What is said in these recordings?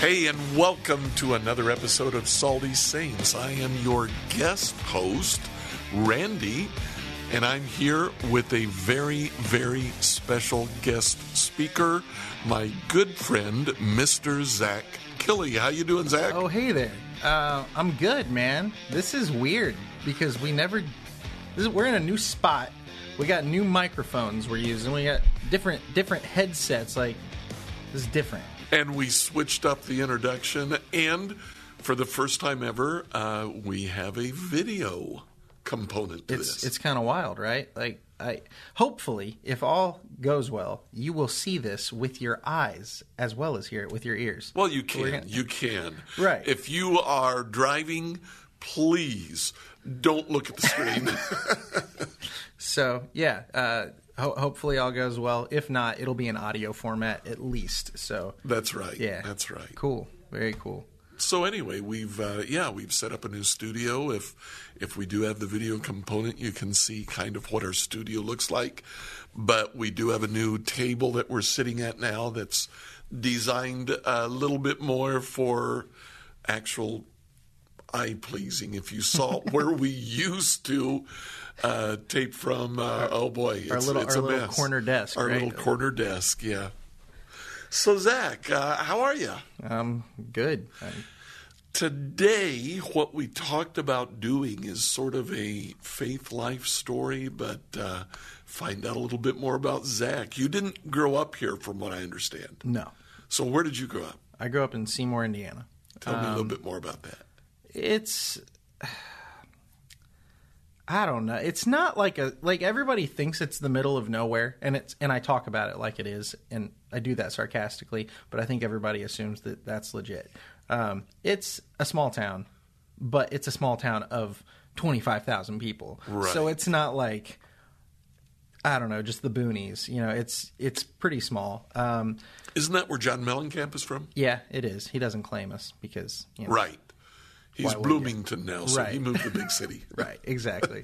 Hey, and welcome to another episode of Salty Saints. I am your guest host, Randy, and I'm here with a very, very special guest speaker, my good friend, Mr. Zach Killey. How you doing, Zach? Oh, hey there. I'm good, man. This is weird because we're in a new spot. We got new microphones we're using. We got different headsets. Like, this is different. And we switched up the introduction, and for the first time ever, we have a video component to this. It's kind of wild, right? Like, hopefully, if all goes well, you will see this with your eyes as well as hear it with your ears. Well, you can. You can. Right. If you are driving, please don't look at the screen. So, yeah, hopefully all goes well. If not, it'll be in audio format at least. So That's right. Yeah. That's right. Cool. Very cool. So anyway, we've set up a new studio. If we do have the video component, you can see kind of what our studio looks like. But we do have a new table that we're sitting at now that's designed a little bit more for actual eye-pleasing. If you saw where we used to tape from, oh boy, Our it's little a mess. corner desk, Our right? little corner desk, yeah. So Zach, how are you? Good. Today, what we talked about doing is sort of a faith life story, but find out a little bit more about Zach. You didn't grow up here, from what I understand. No. So where did you grow up? I grew up in Seymour, Indiana. Tell me a little bit more about that. It's, I don't know. It's not like everybody thinks it's the middle of nowhere, and I talk about it like it is, and I do that sarcastically, but I think everybody assumes that that's legit. It's a small town, but it's a small town of 25,000 people. Right. So it's not like, I don't know, just the boonies. You know, it's pretty small. Isn't that where John Mellencamp is from? Yeah, it is. He doesn't claim us because, you know. Right. He's Why would Bloomington now, so Right. he moved to the big city. Right, exactly.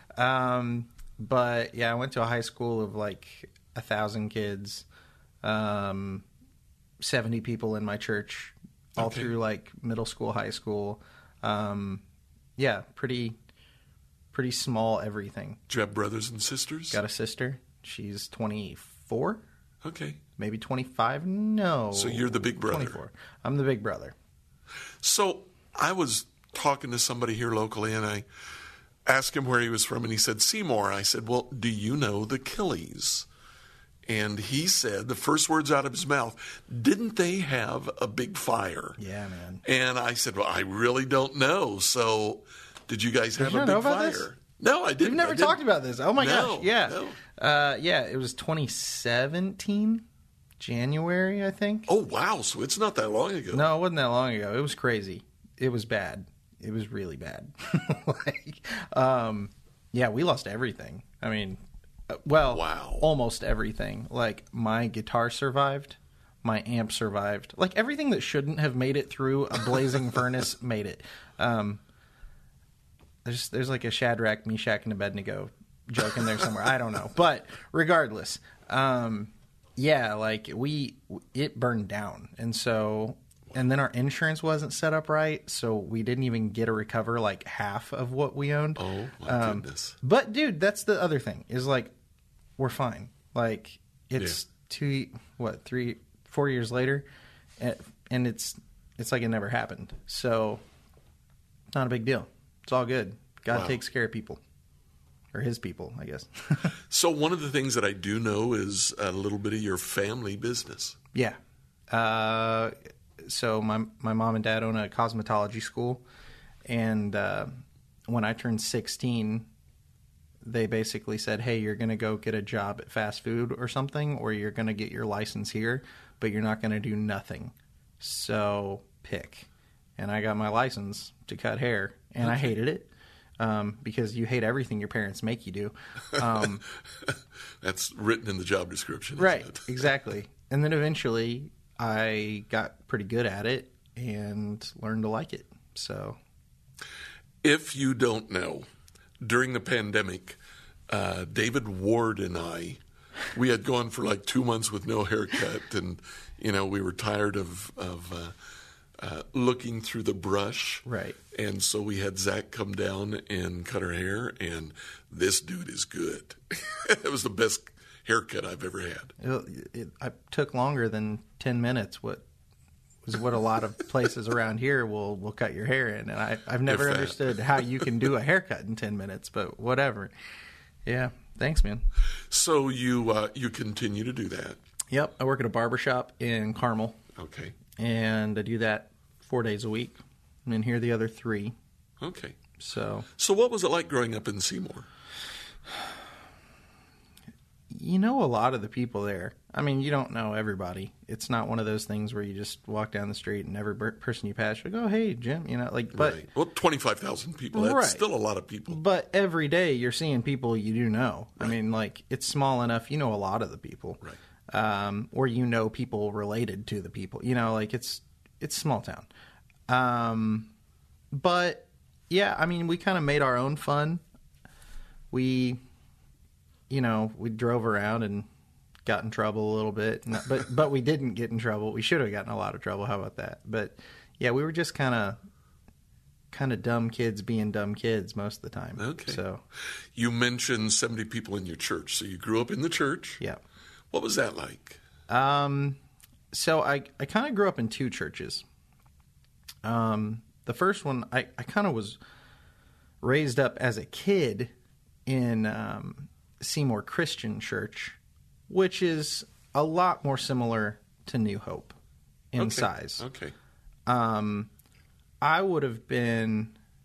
But yeah, I went to a high school of like 1,000 kids, 70 people in my church, all Okay. through like middle school, high school. Yeah, pretty small everything. Do you have brothers and sisters? Got a sister. She's 24, Okay. maybe 25. No. So you're the big brother. 24. I'm the big brother. So I was talking to somebody here locally, and I asked him where he was from, and he said Seymour. I said, well, do you know the Killeys? And he said, the first words out of his mouth, didn't they have a big fire? Yeah, man. And I said, well, I really don't know. So did you guys have you a not big know about fire? this? No, I didn't. We've never I didn't. talked about this. Oh my No, gosh. Yeah. no. Yeah, it was 2017, January, I think. Oh, wow. So it's not that long ago. No, it wasn't that long ago. It was crazy. It was bad. It was really bad. Yeah, we lost everything. I mean, Wow. almost everything. Like, my guitar survived. My amp survived. Like, everything that shouldn't have made it through a blazing furnace made it. There's like a Shadrach, Meshach, and Abednego joke in there somewhere. I don't know. But regardless, yeah, like, it burned down. And then our insurance wasn't set up right, so we didn't even get to recover like half of what we owned. Oh, my goodness. But dude, that's the other thing is like, we're fine. Like, it's 4 years later, and it's like it never happened. So, not a big deal. It's all good. God Wow. takes care of people. Or his people, I guess. So one of the things that I do know is a little bit of your family business. Yeah. So my mom and dad own a cosmetology school, and when I turned 16, they basically said, hey, you're going to go get a job at fast food or something, or you're going to get your license here, but you're not going to do nothing. So pick. And I got my license to cut hair, and I hated it. Because you hate everything your parents make you do. That's written in the job description. isn't Right, it? exactly. And then eventually I got pretty good at it and learned to like it. So, If you don't know, during the pandemic, David Ward and I, we had gone for like 2 months with no haircut, and we were tired of looking through the brush. Right. And so we had Zach come down and cut her hair, and this dude is good. It was the best haircut I've ever had. It took longer than 10 minutes. What a lot of places around here will cut your hair in, and I've never understood how you can do a haircut in 10 minutes. But whatever. Yeah. Thanks, man. So you continue to do that. Yep. I work at a barbershop in Carmel. Okay. And I do that 4 days a week. I'm in here the other 3. Okay. So what was it like growing up in Seymour? You know a lot of the people there. I mean, you don't know everybody. It's not one of those things where you just walk down the street and every person you pass, you go, "Oh, hey, Jim," But right. Well, 25,000 people. That's still a lot of people. But every day you're seeing people you do know. Right. I mean, it's small enough. You know a lot of the people, right? Or you know people related to the people. It's small town. But yeah, I mean, we kind of made our own fun. We drove around and got in trouble a little bit, but we didn't get in trouble. We should have gotten a lot of trouble. How about that? But yeah, we were just kind of dumb kids being dumb kids most of the time. Okay. So you mentioned 70 people in your church. So you grew up in the church. Yeah. What was that like? So I kind of grew up in 2 churches. The first one, I kind of was raised up as a kid in Seymour Christian Church, which is a lot more similar to New Hope in size. Okay. I would have been,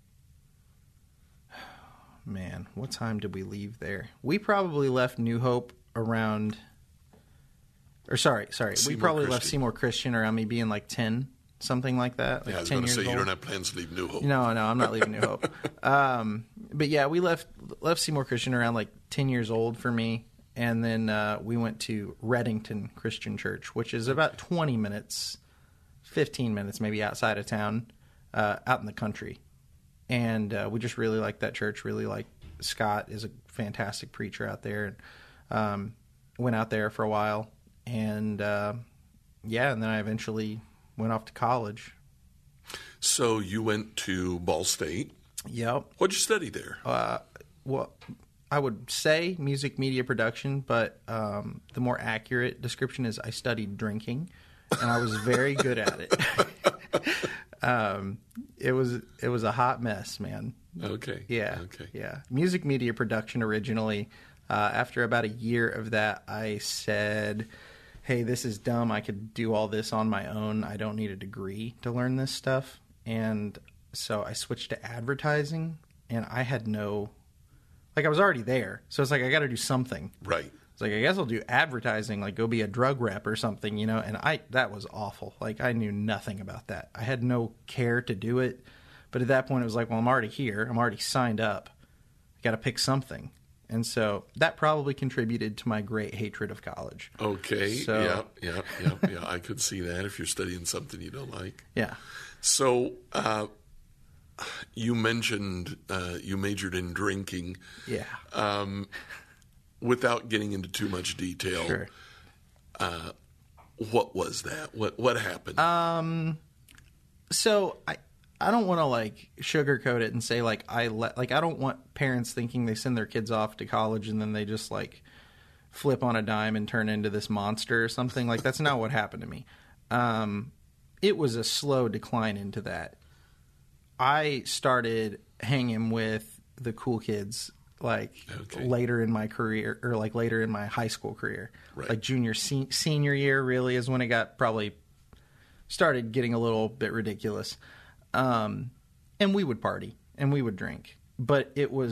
man, what time did we leave there? We probably left New Hope around, or sorry. We probably left Seymour Christian around me being like 10, something like that. Like I was 10 going to years say, old. you don't have plans to leave New Hope. No, I'm not leaving New Hope. But yeah, we left Seymour Christian around like 10 years old for me. And then we went to Reddington Christian Church, which is about 20 minutes, 15 minutes maybe outside of town, out in the country. And we just really liked that church, really liked Scott is a fantastic preacher out there. And went out there for a while. And and then I eventually went off to college. So you went to Ball State. Yep. What'd you study there? Well, I would say music media production, but the more accurate description is I studied drinking, and I was very good at it. It was a hot mess, man. Okay. Yeah. Okay. Yeah. Music media production originally. After about a year of that, I said, "Hey, this is dumb. I could do all this on my own. I don't need a degree to learn this stuff." And so I switched to advertising, and I had I was already there. So it's like, I got to do something. Right. It's like, I guess I'll do advertising, like go be a drug rep or something, and that was awful. Like, I knew nothing about that. I had no care to do it. But at that point, it was like, well, I'm already here. I'm already signed up. I got to pick something. And so that probably contributed to my great hatred of college. Okay. So, Yeah. I could see that if you're studying something you don't like. Yeah. So you mentioned you majored in drinking. Yeah. Without getting into too much detail, Sure. What was that? What happened? So I don't want to sugarcoat it and say I don't want parents thinking they send their kids off to college and then they just flip on a dime and turn into this monster or something. That's not what happened to me. It was a slow decline into that. I started hanging with the cool kids later in my career, or later in my high school career. Right. Junior senior year really is when it got probably started getting a little bit ridiculous. And we would party and we would drink, but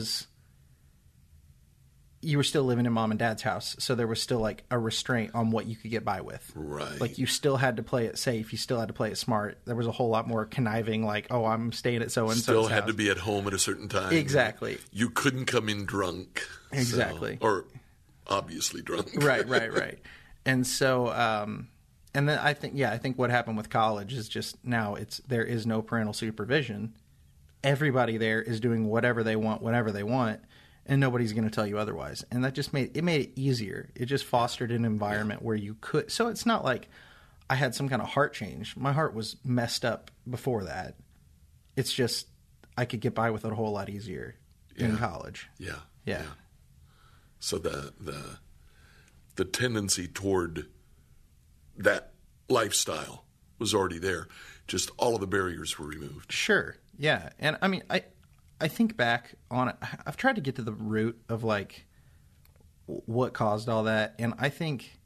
you were still living in mom and dad's house, so there was still a restraint on what you could get by with. Right. You still had to play it safe. You still had to play it smart. There was a whole lot more conniving, oh, I'm staying at so and so. Still had to be at home at a certain time. Exactly. You couldn't come in drunk. Exactly. Or obviously drunk. Right. And so, and then I think what happened with college is just now there is no parental supervision. Everybody there is doing whatever they want, whenever they want. And nobody's going to tell you otherwise. And that just made it easier. It just fostered an environment where you could. So it's not like I had some kind of heart change. My heart was messed up before that. It's just I could get by with it a whole lot easier in college. Yeah. Yeah. So the tendency toward that lifestyle was already there. Just all of the barriers were removed. Sure. Yeah. And I mean, I think back on it. I've tried to get to the root of like what caused all that. And I think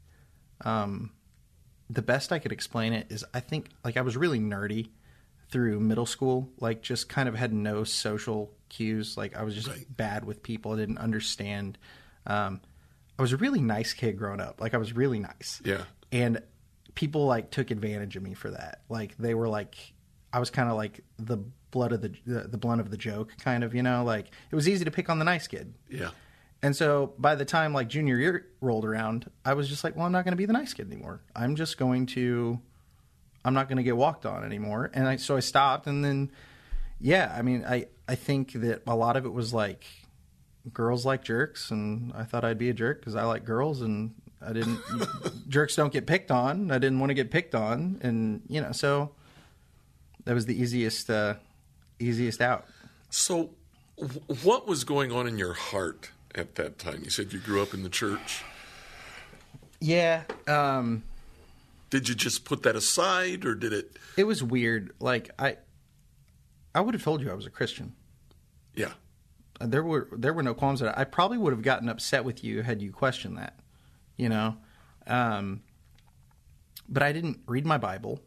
the best I could explain it is I think like I was really nerdy through middle school, like just kind of had no social cues. Like I was just bad with people. I didn't understand. I was a really nice kid growing up. Like I was really nice. Yeah. And people like took advantage of me for that. Like they were like, I was kind of like the blunt of the joke kind of, you know, like it was easy to pick on the nice kid. Yeah. And so by the time like junior year rolled around, I was just like, well, I'm not going to be the nice kid anymore. I'm not going to get walked on anymore. And so I stopped. And then, yeah, I mean, I think that a lot of it was like girls like jerks. And I thought I'd be a jerk because I like girls and I didn't, jerks don't get picked on. I didn't want to get picked on. And, you know, so that was the easiest out. So what was going on in your heart at that time? You said you grew up in the church. Yeah. Did you just put that aside, or did it? It was weird. Like I would have told you I was a Christian. Yeah. There were no qualms that I probably would have gotten upset with you had you questioned that, you know. But I didn't read my Bible.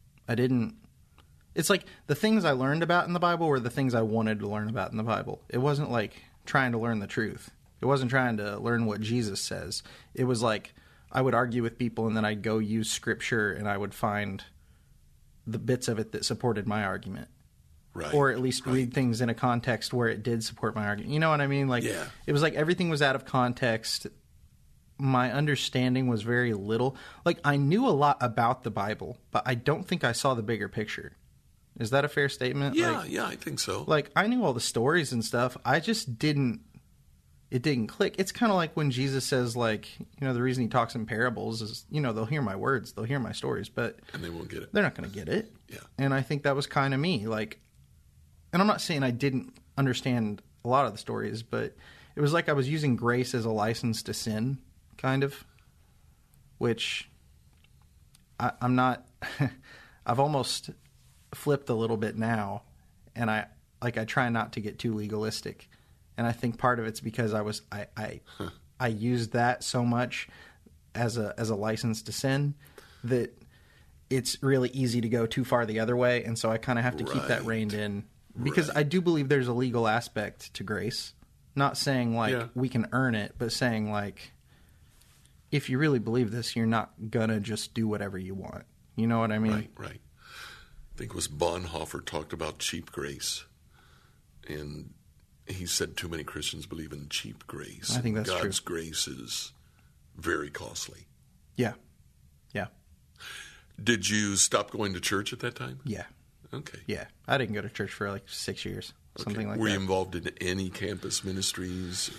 It's like the things I learned about in the Bible were the things I wanted to learn about in the Bible. It wasn't like trying to learn the truth. It wasn't trying to learn what Jesus says. It was like I would argue with people and then I'd go use scripture and I would find the bits of it that supported my argument. Right. Or at least read things in a context where it did support my argument. You know what I mean? Like It was like everything was out of context. My understanding was very little. Like I knew a lot about the Bible, but I don't think I saw the bigger picture. Is that a fair statement? Yeah, I think so. Like I knew all the stories and stuff. I just it didn't click. It's kind of like when Jesus says, like, you know, the reason he talks in parables is, you know, they'll hear my words, they'll hear my stories, but and they won't get it. They're not going to get it. Yeah. And I think that was kind of me. Like, and I'm not saying I didn't understand a lot of the stories, but it was like I was using grace as a license to sin, kind of, which I'm not. I've almost flipped a little bit now, and I try not to get too legalistic. And I think part of it's because I used that so much as a license to sin that it's really easy to go too far the other way. And so I kind of have to keep that reined in because I do believe there's a legal aspect to grace. Not saying like we can earn it, but saying like if you really believe this, you're not gonna just do whatever you want. You know what I mean? Right. I think it was Bonhoeffer talked about cheap grace, and he said too many Christians believe in cheap grace. I think that's God's true. grace is very costly. Yeah. Did you stop going to church at that time? Yeah. Okay. Yeah. I didn't go to church for like 6 years, something like that. Were you involved in any campus ministries?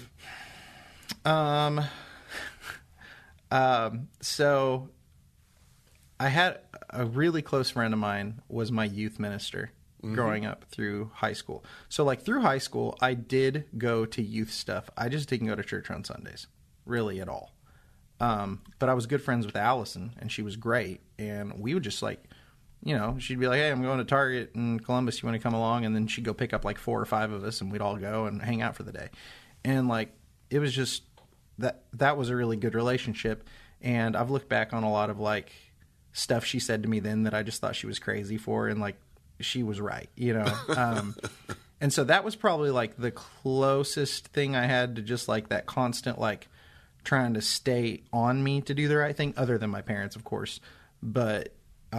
So I had a really close friend of mine was my youth minister growing up through high school. So like through high school, I did go to youth stuff. I just didn't go to church on Sundays, really at all. But I was good friends with Allison, and she was great. And we would just like, you know, she'd be like, hey, I'm going to Target in Columbus. You want to come along? And then she'd go pick up like 4 or 5 of us, and we'd all go and hang out for the day. And like, it was just that was a really good relationship. And I've looked back on a lot of like stuff she said to me then that I just thought she was crazy for. And like, she was right, you know? And so that was probably like the closest thing I had to just like that constant, like trying to stay on me to do the right thing, other than my parents, of course. But,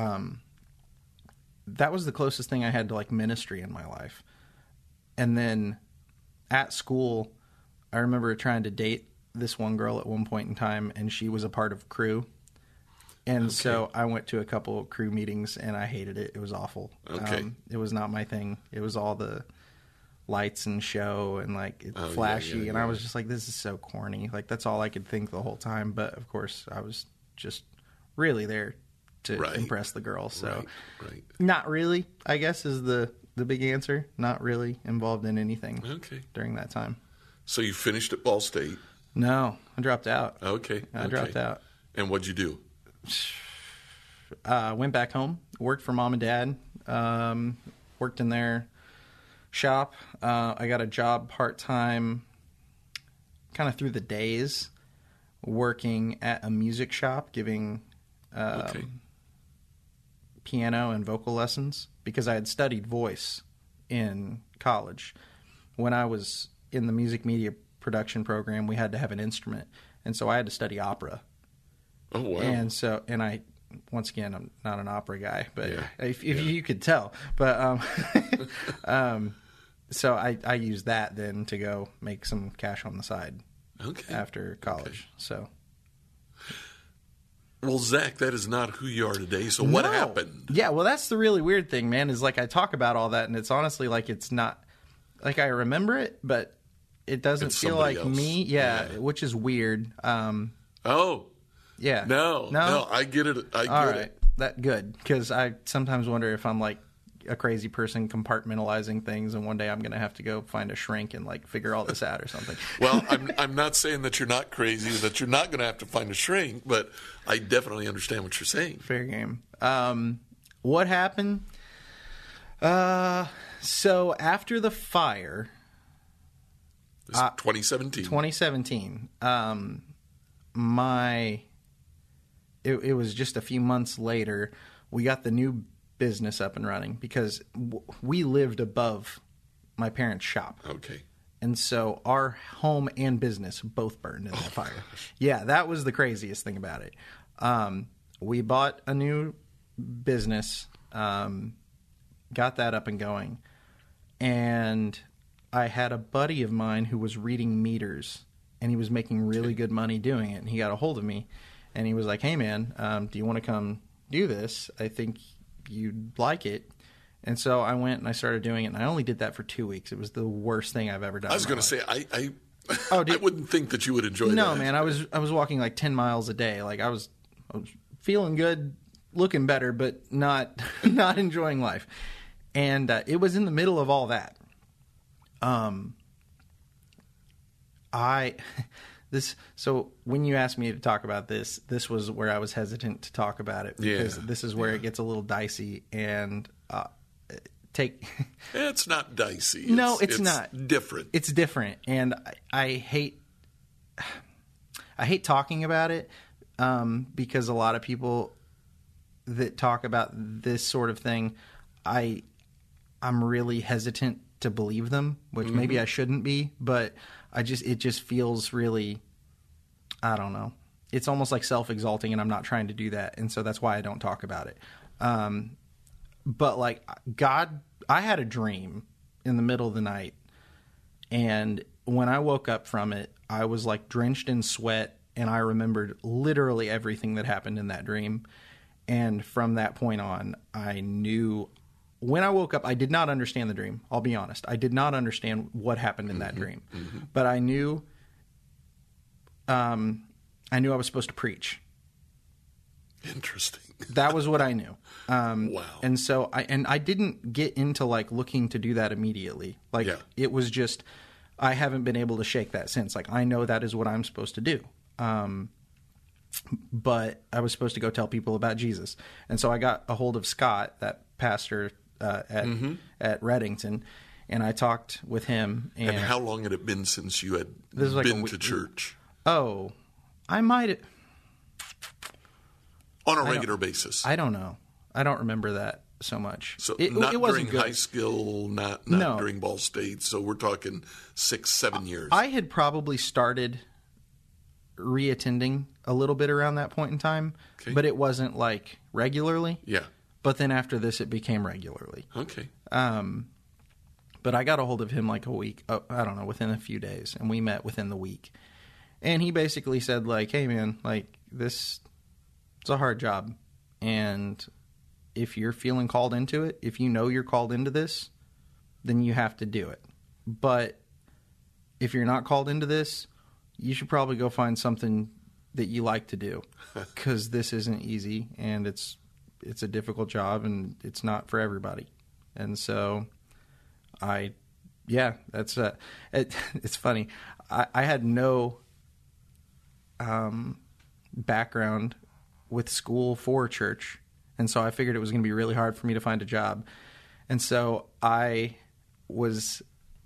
that was the closest thing I had to like ministry in my life. And then at school, I remember trying to date this one girl at one point in time, and she was a part of Crew. And so I went to a couple of Crew meetings, and I hated it. It was awful. It was not my thing. It was all the lights and show and like flashy. And I was just like, this is so corny. Like that's all I could think the whole time. But of course I was just really there to impress the girls. So right. Not really, I guess, is the big answer. Not really involved in anything during that time. So you finished at Ball State? No, I dropped out. Okay. I dropped out. And what'd you do? Went back home, worked for mom and dad, worked in their shop. I got a job part-time kind of through the days working at a music shop giving piano and vocal lessons because I had studied voice in college. When I was in the music media production program, we had to have an instrument, and so I had to study opera. Oh, wow. And I, once again, I'm not an opera guy, but if you could tell. But so I used that then to go make some cash on the side after college. So, well, Zach, that is not who you are today. So what happened? Yeah, well, that's the really weird thing, man, is like I talk about all that, and it's honestly like it's not like I remember it, but it doesn't feel like else. me. Yeah, which is weird. Yeah. No, I get it. I get it. That good, because I sometimes wonder if I'm like a crazy person compartmentalizing things, and one day I'm going to have to go find a shrink and like figure all this out or something. Well, I'm not saying that you're not crazy, that you're not going to have to find a shrink, but I definitely understand what you're saying. Fair game. What happened? So after the fire, This is 2017. 2017. It was just a few months later, we got the new business up and running because we lived above my parents' shop. Okay. And so our home and business both burned in that fire. Yeah, that was the craziest thing about it. We bought a new business, got that up and going, and I had a buddy of mine who was reading meters, and he was making really good money doing it, and he got a hold of me. And he was like, hey, man, do you want to come do this? I think you'd like it. And so I went and I started doing it, and I only did that for 2 weeks. It was the worst thing I've ever done. I was going to say, I wouldn't think that you would enjoy that. No, man, I was walking like 10 miles a day. Like I was feeling good, looking better, but not enjoying life. And it was in the middle of all that. So when you asked me to talk about this was where I was hesitant to talk about it because this is where it gets a little dicey and It's not dicey. No, it's not. Different. It's different, and I hate talking about it because a lot of people that talk about this sort of thing, I'm really hesitant to believe them, which maybe I shouldn't be, but it just feels really, I don't know. It's almost like self-exalting, and I'm not trying to do that, and so that's why I don't talk about it. But like God, I had a dream in the middle of the night, and when I woke up from it, I was like drenched in sweat, and I remembered literally everything that happened in that dream. And from that point on, I knew. When I woke up, I did not understand the dream. I'll be honest. I did not understand what happened in that dream. But I knew I was supposed to preach. Interesting. That was what I knew. Wow. And so I didn't get into like looking to do that immediately. Like it was just, I haven't been able to shake that since. Like I know that is what I'm supposed to do. But I was supposed to go tell people about Jesus. And so I got a hold of Scott, that pastor at Reddington, and I talked with him. And how long had it been since you had been to church? Oh, I might on a regular basis. I don't know. I don't remember that so much. So it not wasn't during good. high school, not during Ball State. So we're talking 6-7 years. I had probably started reattending a little bit around that point in time, but it wasn't like regularly. Yeah. But then after this, it became regularly. Okay. But I got a hold of him like a week, I don't know, within a few days, and we met within the week. And he basically said, like, hey, man, like, it's a hard job. And if you're feeling called into it, if you know you're called into this, then you have to do it. But if you're not called into this, you should probably go find something that you like to do, because this isn't easy, and it's it's a difficult job and it's not for everybody. And so it's funny. I had no background with school for church. And so I figured it was going to be really hard for me to find a job. And so there's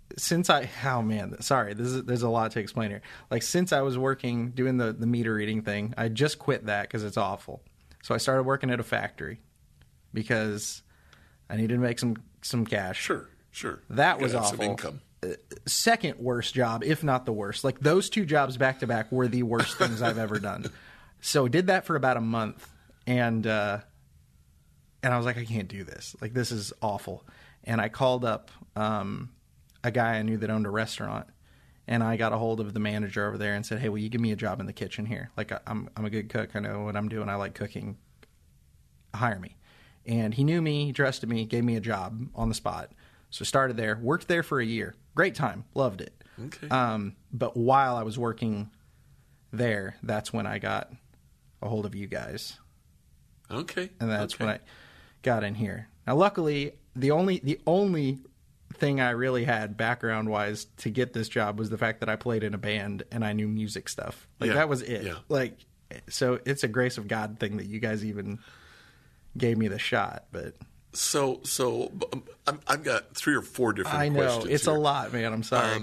a lot to explain here. Like, since I was working, doing the meter reading thing, I just quit that because it's awful. So I started working at a factory because I needed to make some cash. Sure. That was awful. Some income. Second worst job, if not the worst. Like, those two jobs back to back were the worst things I've ever done. So did that for about a month, and I was like, I can't do this. Like, this is awful. And I called up a guy I knew that owned a restaurant, and I got a hold of the manager over there and said, hey, will you give me a job in the kitchen here? Like, I'm a good cook. I know what I'm doing. I like cooking. Hire me. And he knew me, he trusted me, gave me a job on the spot. So started there, worked there for a year. Great time. Loved it. Okay. But while I was working there, that's when I got a hold of you guys. Okay. And that's when I got in here. Now, luckily, the only thing I really had background-wise to get this job was the fact that I played in a band and I knew music stuff. Like, that was it. Yeah. Like, so it's a grace of God thing that you guys even gave me the shot. But so I've got 3 or 4 different I know questions it's here. a lot, man. I'm sorry.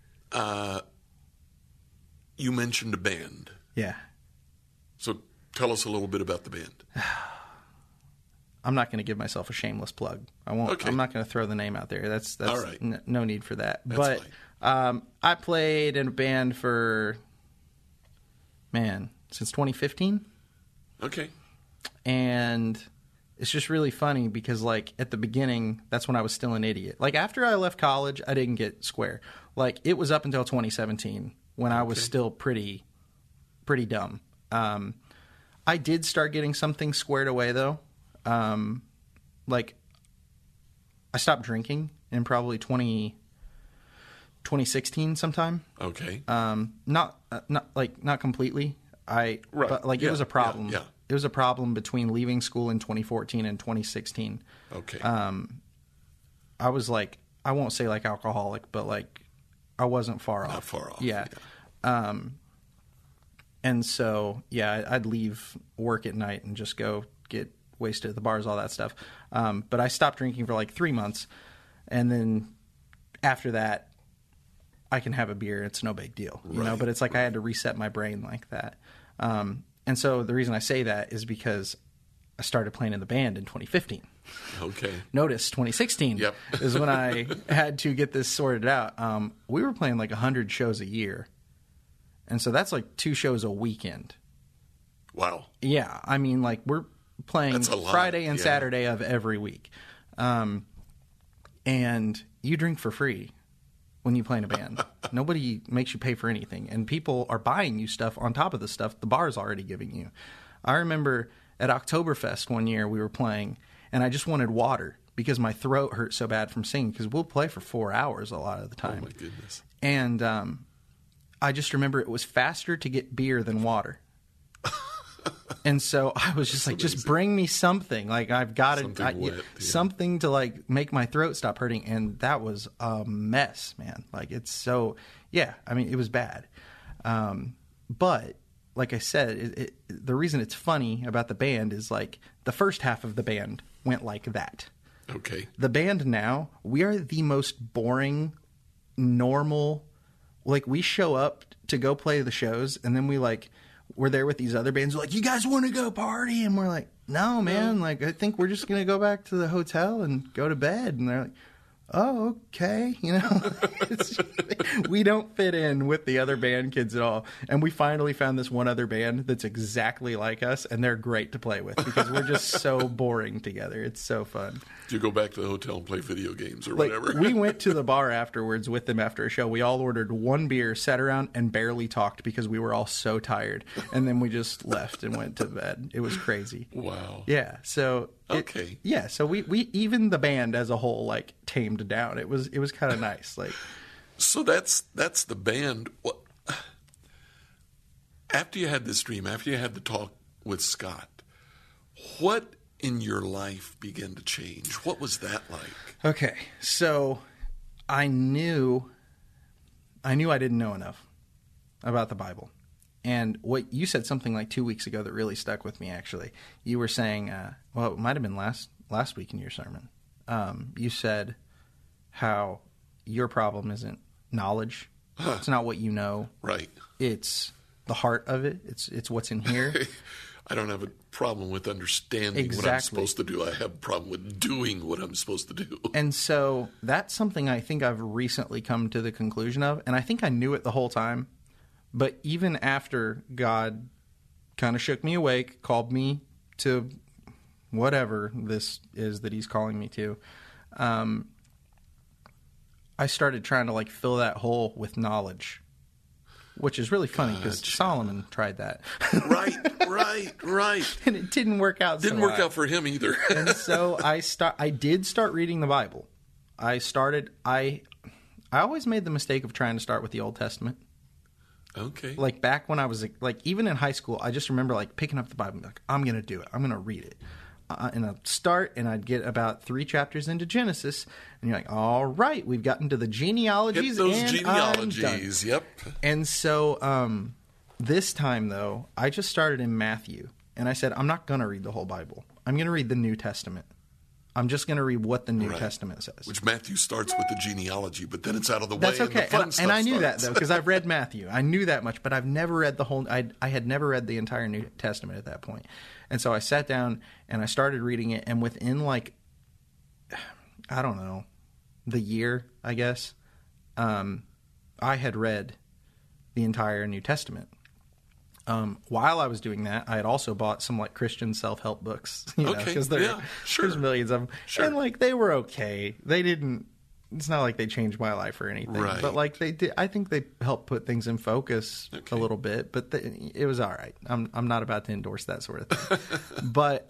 You mentioned a band. Yeah. So tell us a little bit about the band. I'm not going to give myself a shameless plug. I won't. Okay. I'm not going to throw the name out there. That's all right. No need for that. That's but I played in a band for since 2015. Okay. And it's just really funny because, like, at the beginning, that's when I was still an idiot. Like, after I left college, I didn't get square. Like, it was up until 2017 when I was still pretty dumb. I did start getting something squared away, though. Like, I stopped drinking in probably 2016 sometime. Okay. Not completely. But like, it was a problem. Yeah. It was a problem between leaving school in 2014 and 2016. Okay. I was like, I won't say like alcoholic, but like, I wasn't far off. Not far off. Yeah. And so, yeah, I'd leave work at night and just go get wasted at the bars, all that stuff. But I stopped drinking for like 3 months. And then after that, I can have a beer. It's no big deal, you know, but it's like I had to reset my brain like that. And so the reason I say that is because I started playing in the band in 2015. Okay. Notice 2016 Yep. is when I had to get this sorted out. We were playing like 100 shows a year. And so that's like 2 shows a weekend. Wow. Yeah. I mean, like, we're playing Friday and Saturday of every week. And you drink for free when you play in a band. Nobody makes you pay for anything. And people are buying you stuff on top of the stuff the bar's already giving you. I remember at Oktoberfest one year we were playing, and I just wanted water because my throat hurt so bad from singing, because we'll play for 4 hours a lot of the time. Oh, my goodness. And I just remember it was faster to get beer than water. And so I was just like, just bring me something. Like, I've got something to like make my throat stop hurting. And that was a mess, man. Like, it's so, yeah, I mean, it was bad. But like I said, the reason it's funny about the band is like the first half of the band went like that. Okay. The band now, we are the most boring, normal, like, we show up to go play the shows, and then we're there with these other bands, like, you guys want to go party? And we're like, no, man, like, I think we're just going to go back to the hotel and go to bed. And they're like, oh, okay. You know, we don't fit in with the other band kids at all. And we finally found this one other band that's exactly like us, and they're great to play with because we're just so boring together. It's so fun. Do you go back to the hotel and play video games or Like, whatever? We went to the bar afterwards with them after a show. We all ordered 1 beer, sat around, and barely talked because we were all so tired. And then we just left and went to bed. It was crazy. Wow. Yeah. So Okay. Yeah. So we even the band as a whole, like, tamed down. It was kind of nice. Like, So that's the band. What, after you had this dream, after you had the talk with Scott, what in your life begin to change? What was that like? Okay, so I knew I didn't know enough about the Bible. And what you said something like 2 weeks ago that really stuck with me, actually. You were saying, well, it might have been last week in your sermon. You said how your problem isn't knowledge. It's not what you know. Right. It's the heart of it. It's what's in here. I don't have a problem with understanding what I'm supposed to do. I have a problem with doing what I'm supposed to do. And so that's something I think I've recently come to the conclusion of. And I think I knew it the whole time. But even after God kind of shook me awake, called me to whatever this is that he's calling me to, I started trying to fill that hole with knowledge, which is really funny because Solomon tried that. Right. And it didn't work out. Didn't work out for him either. And so I did start reading the Bible. I always made the mistake of trying to start with the Old Testament. Okay. Back when I was even in high school, I just remember picking up the Bible and I'm going to do it. I'm going to read it. And I'd start and I'd get about 3 chapters into Genesis and you're like, all right, we've gotten to the genealogies. Hit those and genealogies. Yep. And so this time though, I just started in Matthew and I said, I'm not going to read the whole Bible. I'm going to read the New Testament. I'm just going to read what the New Testament says. Which Matthew starts with the genealogy, but then it's out of the way. That's okay. And the fun stuff I knew starts. that, though, because I've read Matthew. I knew that much, but I've never read the whole... I had never read the entire New Testament at that point. And so I sat down, and I started reading it, and within, I don't know, the year, I guess, I had read the entire New Testament. While I was doing that, I had also bought some Christian self-help books, because there's millions of them. Sure. And they were okay. They didn't, it's not like they changed my life or anything, right. But they did, I think they helped put things in focus a little bit, but it was all right. I'm not about to endorse that sort of thing. But,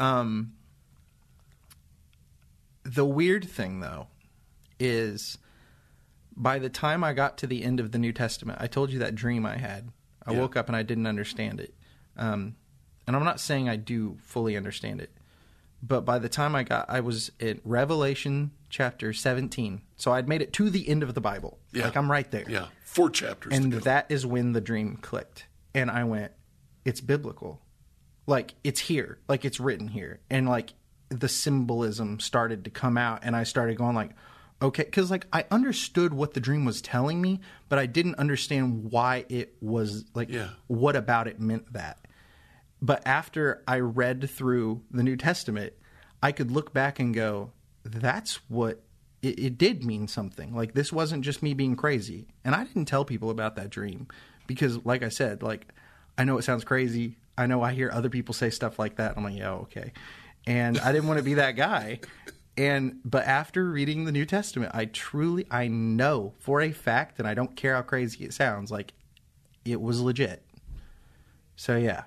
the weird thing though, is by the time I got to the end of the New Testament, I told you that dream I had. I woke up and I didn't understand it. And I'm not saying I do fully understand it. But by the time I was at Revelation chapter 17. So I'd made it to the end of the Bible. Yeah. I'm right there. Yeah. 4 chapters. And that is when the dream clicked. And I went, it's biblical. It's here. It's written here. And the symbolism started to come out. And I started going okay, because I understood what the dream was telling me, but I didn't understand why it was what about it meant that. But after I read through the New Testament, I could look back and go, that's what it did mean something. This wasn't just me being crazy. And I didn't tell people about that dream because, like I said, I know it sounds crazy. I know I hear other people say stuff like that. I'm like, yeah, okay. And I didn't want to be that guy. But after reading the New Testament, I know for a fact, and I don't care how crazy it sounds, it was legit. So yeah.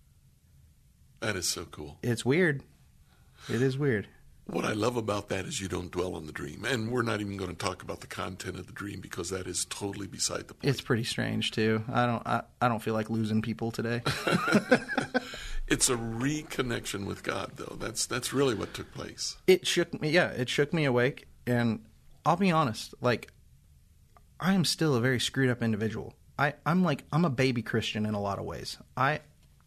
That is so cool. It's weird. It is weird. What I love about that is you don't dwell on the dream. And we're not even going to talk about the content of the dream because that is totally beside the point. It's pretty strange too. I don't feel like losing people today. It's a reconnection with God, though. That's really what took place. It shook me. Yeah, it shook me awake. And I'll be honest, I am still a very screwed up individual. I'm a baby Christian in a lot of ways. I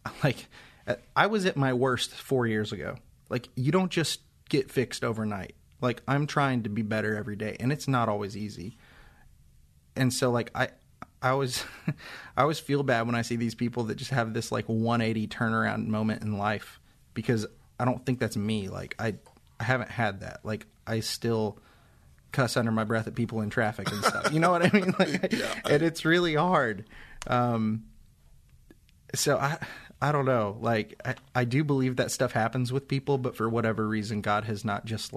was at my worst 4 years ago. You don't just get fixed overnight. I'm trying to be better every day, and it's not always easy. And so I always feel bad when I see these people that just have this 180 turnaround moment in life, because I don't think that's me. I haven't had that. I still cuss under my breath at people in traffic and stuff. You know what I mean? And it's really hard. So I don't know. I do believe that stuff happens with people, but for whatever reason, God has not just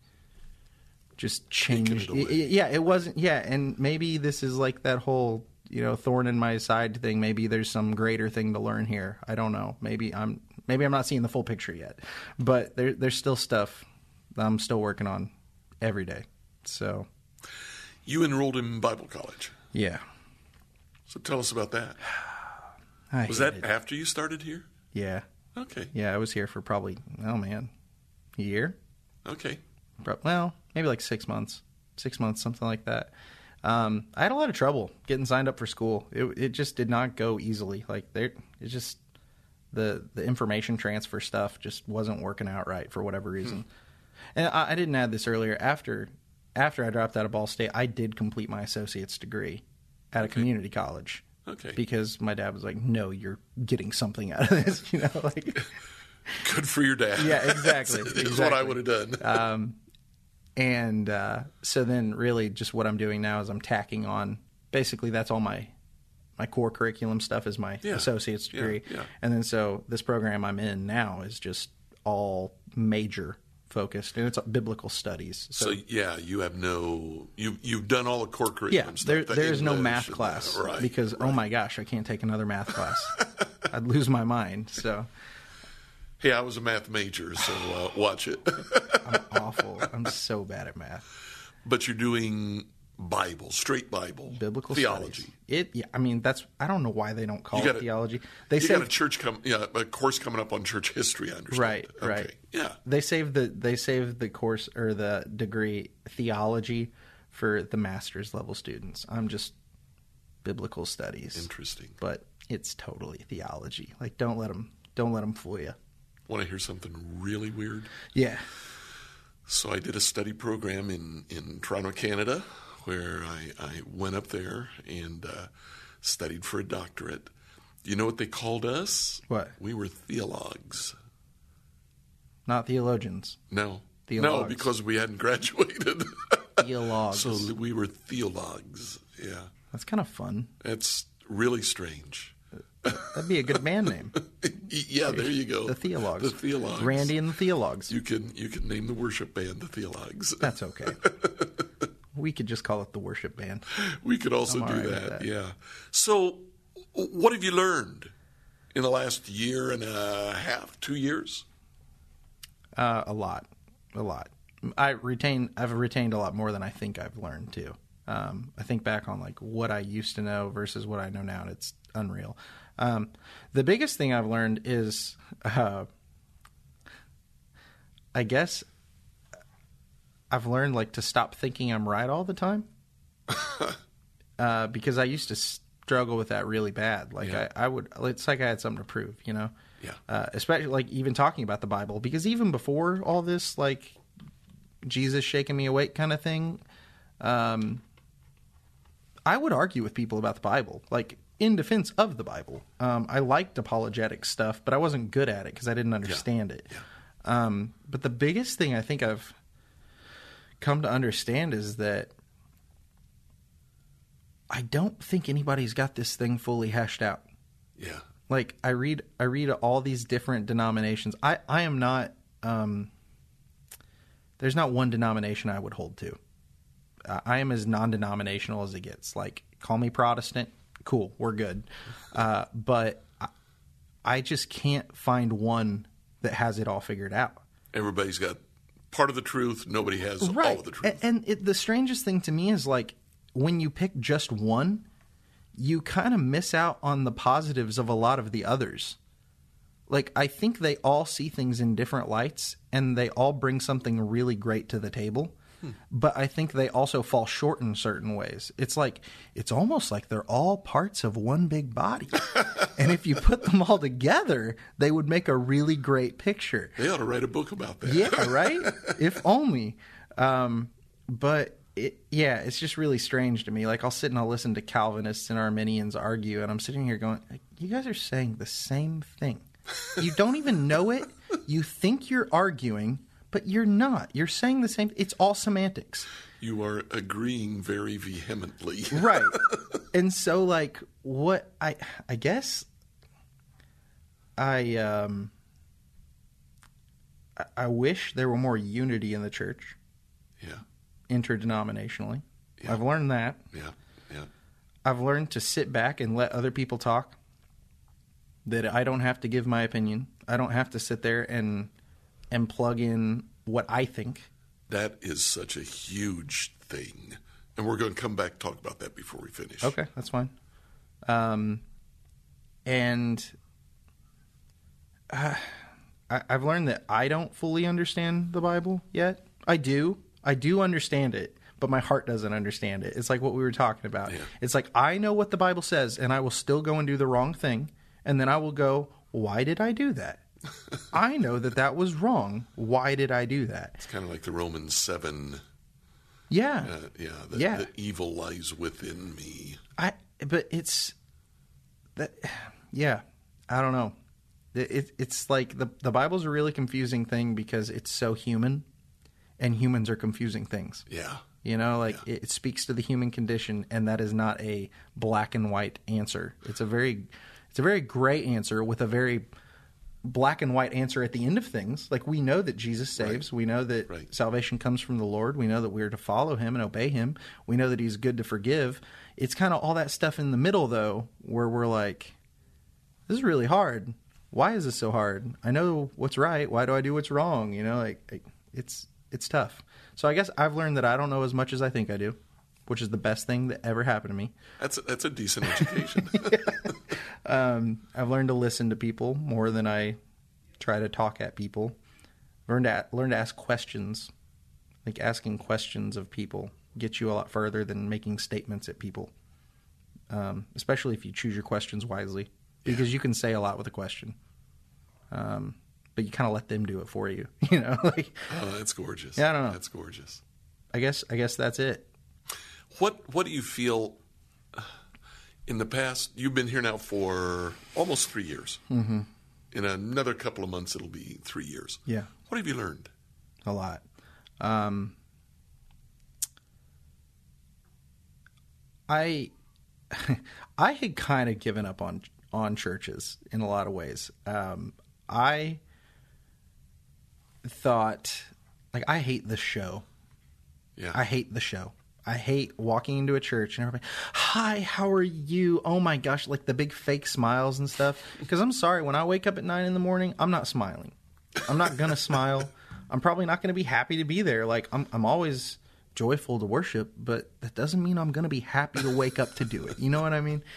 changed. It wasn't. Yeah, and maybe this is that whole thorn in my side thing. Maybe there's some greater thing to learn here. I don't know. Maybe I'm not seeing the full picture yet, but there's still stuff that I'm still working on every day. So, you enrolled in Bible college. Yeah. So tell us about that. Was that after you started here? Yeah. Okay. Yeah, I was here for probably, a year. Okay. Well, maybe like 6 months. 6 months, something like that. I had a lot of trouble getting signed up for school. It just did not go easily. Like it's just the information transfer stuff just wasn't working out right for whatever reason. And I didn't add this earlier. After I dropped out of Ball State, I did complete my associate's degree at a community college. Okay. Because my dad was like, "No, you're getting something out of this," like. Good for your dad. Yeah, exactly. That's what I would have done. And so then really just what I'm doing now is I'm tacking on, basically that's all my core curriculum stuff is my associate's degree. Yeah. And then so this program I'm in now is just all major focused, and it's biblical studies. So you have you've done all the core curriculum stuff. There is no math class because, oh my gosh, I can't take another math class. I'd lose my mind, so... Hey, I was a math major, so watch it. I'm awful. I'm so bad at math. But you're doing straight Bible, biblical theology. Studies. I don't know why they don't call it theology. They got a course coming up on church history. I understand. Right. Okay. Right. Yeah. They saved the course or the degree theology for the master's level students. I'm just biblical studies. Interesting. But it's totally theology. Like don't let them fool you. Want to hear something really weird? Yeah. So I did a study program in Toronto, Canada, where I went up there and studied for a doctorate. You know what they called us? What? We were theologues. Not theologians. No. Theologs. No, because we hadn't graduated. Theologs. So we were theologs, yeah. That's kind of fun. It's really strange. That'd be a good band name. Yeah, there you go. The Theologs. The Theologs. Randy and the Theologs. You can name the worship band the Theologs. That's okay. We could just call it the worship band. We could also do that, yeah. So what have you learned in the last year and a half, 2 years? A lot. I've retained a lot more than I think I've learned too. I think back on like what I used to know versus what I know now, and it's unreal. The biggest thing I've learned is, I guess, I've learned like to stop thinking I'm right all the time, because I used to struggle with that really bad. Like I would, it's like I had something to prove, Yeah. Especially like even talking about the Bible, because even before all this, like Jesus shaking me awake kind of thing, I would argue with people about the Bible, like in defense of the Bible. I liked apologetic stuff, but I wasn't good at it because I didn't understand it. Yeah. But the biggest thing I think I've come to understand is that I don't think anybody's got this thing fully hashed out. Yeah. Like I read all these different denominations. I am not, there's not one denomination I would hold to. I am as non-denominational as it gets. Like, call me Protestant. Cool. We're good. But I just can't find one that has it all figured out. Everybody's got part of the truth. Nobody has all of the truth. And the strangest thing to me is like when you pick just one, you kind of miss out on the positives of a lot of the others. Like, I think they all see things in different lights, and they all bring something really great to the table. But I think they also fall short in certain ways. It's like, it's almost like they're all parts of one big body. And if you put them all together, they would make a really great picture. They ought to write a book about that. Yeah, right? If only. But it's just really strange to me. Like, I'll sit and I'll listen to Calvinists and Arminians argue, and I'm sitting here going, you guys are saying the same thing. You don't even know it. You think you're arguing, but you're not. You're saying the same. It's all semantics. You are agreeing very vehemently. Right. And so, like, what I guess I wish there were more unity in the church. Yeah. Interdenominationally. Yeah. I've learned that. Yeah. I've learned to sit back and let other people talk. That I don't have to give my opinion. I don't have to sit there and plug in what I think. That is such a huge thing. And we're going to come back and talk about that before we finish. Okay, that's fine. And I've learned that I don't fully understand the Bible yet. I do understand it, but my heart doesn't understand it. It's like what we were talking about. Yeah. It's like I know what the Bible says, and I will still go and do the wrong thing, and then I will go, why did I do that? I know that was wrong. Why did I do that? It's kind of like the Romans 7. Yeah. The evil lies within me. But it's that. Yeah, I don't know. It's like the Bible's a really confusing thing because it's so human, and humans are confusing things. Yeah. It speaks to the human condition, and that is not a black and white answer. It's a very gray answer with a very black and white answer at the end of things. Like, we know that Jesus saves. Right. We know that salvation comes from the Lord. We know that we're to follow him and obey him. We know that he's good to forgive. It's kind of all that stuff in the middle, though, where we're like, this is really hard. Why is this so hard? I know what's right. Why do I do what's wrong? It's tough. So I guess I've learned that I don't know as much as I think I do, which is the best thing that ever happened to me. That's a decent education. I've learned to listen to people more than I try to talk at people. Learn to ask questions. Like, asking questions of people gets you a lot further than making statements at people. Especially if you choose your questions wisely, because you can say a lot with a question. But you kind of let them do it for you, Oh, that's gorgeous. Yeah, I don't know. That's gorgeous. I guess that's it. What do you feel in the past? You've been here now for almost 3 years. Mm-hmm. In another couple of months, it'll be 3 years. Yeah. What have you learned? A lot. I had kind of given up on churches in a lot of ways. I thought, like, I hate the show. Yeah. I hate the show. I hate walking into a church and everybody, hi, how are you? Oh my gosh, like the big fake smiles and stuff. Because I'm sorry, when I wake up at 9 a.m, I'm not smiling. I'm not going to smile. I'm probably not going to be happy to be there. Like, I'm always joyful to worship, but that doesn't mean I'm going to be happy to wake up to do it. You know what I mean?